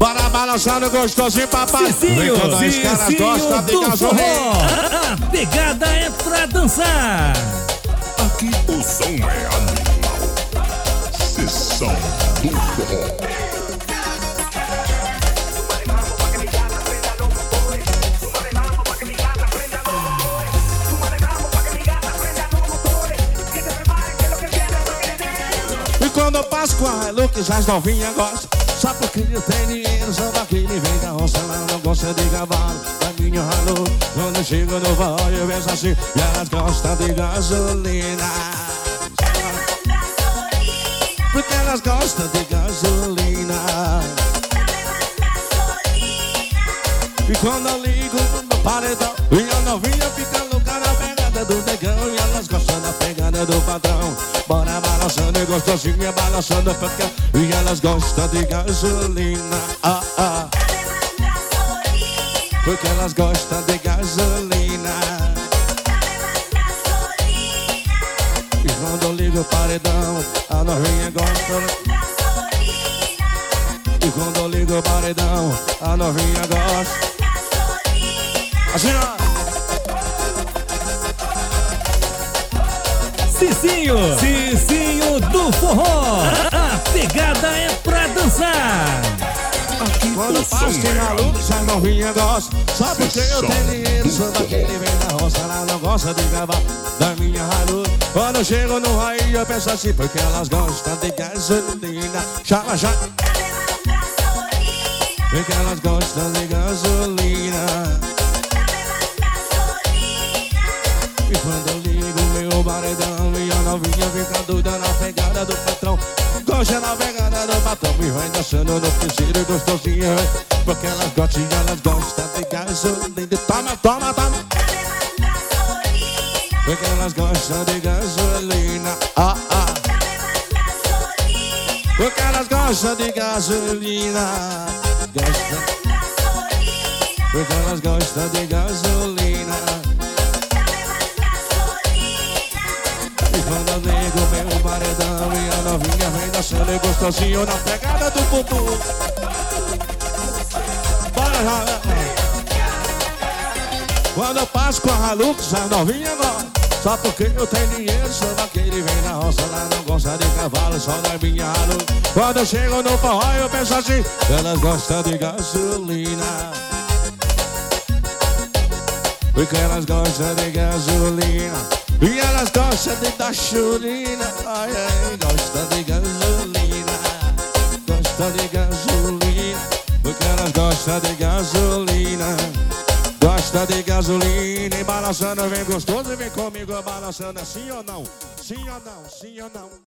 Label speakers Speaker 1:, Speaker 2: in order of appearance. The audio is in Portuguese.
Speaker 1: Bora balançando gostosinho, papai.
Speaker 2: Cicinho,
Speaker 1: os caras gostam de gasolina.
Speaker 2: A pegada é pra dançar.
Speaker 3: Aqui o som é animal. Sessão do forró.
Speaker 1: E quando eu passo com a Hilux, as novinhas gostam. Só porque eu tenho dinheiro, só daquele vem da roça. Ela não gosta de cavalo, da minha Hilux. Quando eu chego no forró, eu vejo assim. E elas gostam de gasolina. Porque elas gostam de gasolina. E quando eu ligo no paredão, minha novinha fica louca na pegada do negão. E elas gostam da pegada do patrão. Bora balançando e gostosinha balançando porque e elas gostam de gasolina. Porque elas gostam de gasolina. E quando eu ligo o paredão, a novinha gosta. E quando eu ligo o paredão, a novinha gosta. Assim, ó.
Speaker 2: Cicinho do forró. A pegada é pra dançar.
Speaker 1: Quando eu passo de maluco, as novinha gosta. Só porque eu tenho dinheiro, sou daquele vem da roça. Ela não gosta de cavalo, da minha Hilux. Quando eu chego no raio, eu penso assim, porque elas gostam de gasolina. Chama, chama. Porque elas gostam de gasolina. E quando eu ligo meu paredão, minha novinha fica doida na pegada do patrão. Gosta na pegada do patrão e vai dançando no piseiro gostosinho. Porque elas gostam de gasolina. Toma, toma, toma. Porque elas gostam de gasolina. Porque elas gostam de gasolina. Porque elas gostam de gasolina. E quando eu ligo meu paredão, minha novinha vem dançando e gostosinho na pegada do bumbum. Bora já. Quando eu passo com a Hilux, a novinha gosta. Só porque eu tenho dinheiro, sou daquele vem na roça. Ela não gosta de cavalo, só da minha Hilux. Quando eu chego no forró, eu penso assim, elas gostam de gasolina. Porque elas gostam de gasolina. E elas gostam de dar churina. Ai, ai, gostam de gasolina. Gostam de gasolina. Porque elas gostam de gasolina. Gosta de gasolina. E balançando vem gostoso e vem comigo balançando. Sim ou não? Sim ou não? Sim ou não?